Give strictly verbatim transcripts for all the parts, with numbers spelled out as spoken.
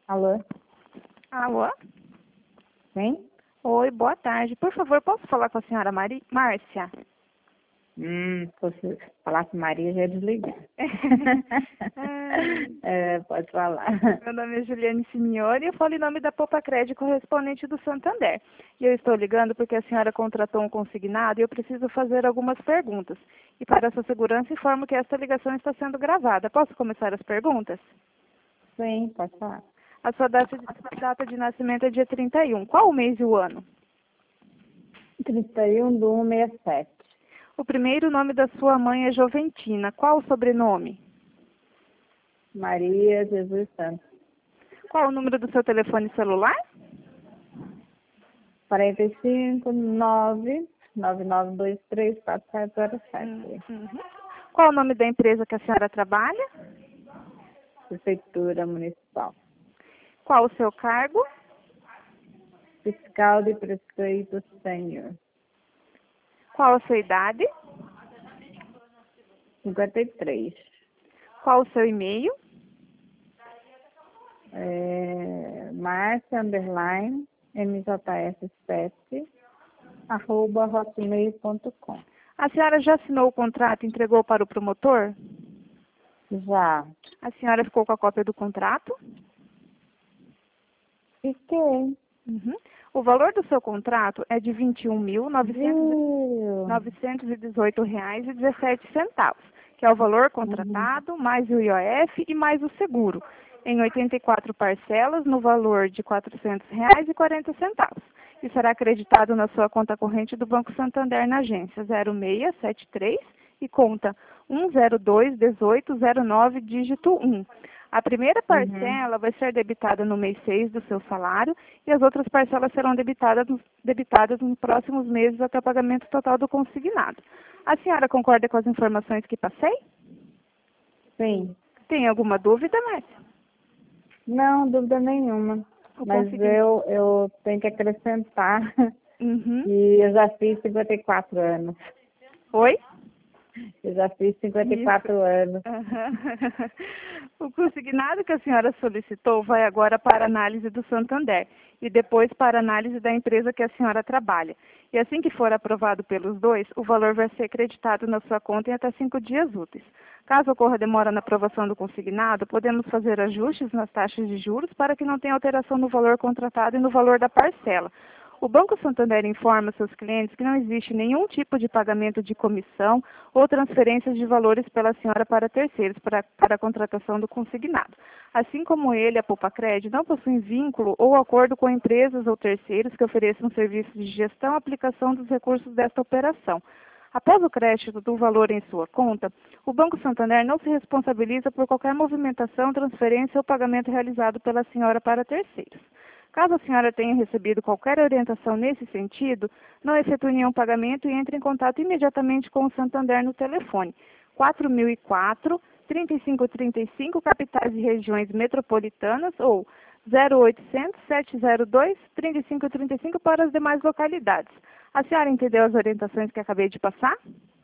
Alô? Alô? Sim? Oi, boa tarde. Por favor, posso falar com a senhora Mari... Márcia? Hum, se fosse falar com Maria, já ia desligar. Ai, É, pode falar. meu nome é Juliane Signori e eu falo em nome da Poupa Crédito, correspondente do Santander. E eu estou ligando porque a senhora contratou um consignado e eu preciso fazer algumas perguntas. E para a sua segurança, informo que esta ligação está sendo gravada. Posso começar as perguntas? Sim, pode falar. A sua data de, data de nascimento é dia trinta e um. Qual o mês e o ano? trinta e um de um sessenta e sete. O primeiro nome da sua mãe é Joventina. Qual o sobrenome? Maria Jesus Santos. Qual o número do seu telefone celular? quarenta e cinco, nove, nove nove dois três, quatro sete zero Hum, sete. uhum. Qual o nome da empresa que a senhora trabalha? Prefeitura Municipal. Qual o seu cargo? Fiscal de Prefeito Sênior. Qual a sua idade? cinquenta e três. Qual o seu e-mail? É, Márcia, underline, M J S sete, arroba hotmail ponto com. A senhora já assinou o contrato e entregou para o promotor? Já. A senhora ficou com a cópia do contrato? Fiquei. Uhum. O valor do seu contrato é de vinte e um mil Viu? novecentos e dezoito reais e dezessete centavos, que é o valor contratado, mais o I O F e mais o seguro, em oitenta e quatro parcelas no valor de quatrocentos reais e quarenta centavos. E será acreditado na sua conta corrente do Banco Santander na agência zero seis sete três e conta um zero dois dezoito zero nove dígito um. A primeira Uhum. parcela vai ser debitada no mês seis do seu salário e as outras parcelas serão debitadas, debitadas nos próximos meses até o pagamento total do consignado. A senhora concorda com as informações que passei? Sim. Tem alguma dúvida, Márcia? Não, dúvida nenhuma. O Mas consign... eu, eu tenho que acrescentar Uhum. que eu já fiz cinquenta e quatro anos. Oi? Eu já fiz cinquenta e Isso. quatro anos. Aham. O consignado que a senhora solicitou vai agora para análise do Santander e depois para análise da empresa que a senhora trabalha. E assim que for aprovado pelos dois, o valor vai ser creditado na sua conta em até cinco dias úteis. Caso ocorra demora na aprovação do consignado, podemos fazer ajustes nas taxas de juros para que não tenha alteração no valor contratado e no valor da parcela. O Banco Santander informa seus clientes que não existe nenhum tipo de pagamento de comissão ou transferências de valores pela senhora para terceiros para, para a contratação do consignado. Assim como ele, a Poupa Crédito, não possuem vínculo ou acordo com empresas ou terceiros que ofereçam serviços de gestão e aplicação dos recursos desta operação. Após o crédito do valor em sua conta, o Banco Santander não se responsabiliza por qualquer movimentação, transferência ou pagamento realizado pela senhora para terceiros. Caso a senhora tenha recebido qualquer orientação nesse sentido, não efetue nenhum pagamento e entre em contato imediatamente com o Santander no telefone quatro mil e quatro, trinta e cinco trinta e cinco, capitais e regiões metropolitanas ou zero oitocentos, sete zero dois, trinta e cinco trinta e cinco para as demais localidades. A senhora entendeu as orientações que acabei de passar?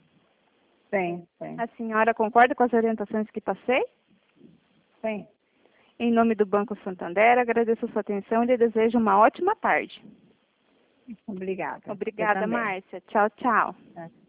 Sim, sim. A senhora concorda com as orientações que passei? Sim. Em nome do Banco Santander, agradeço a sua atenção e lhe desejo uma ótima tarde. Obrigada. Eu Obrigada, também. Márcia. Tchau, tchau. Tá.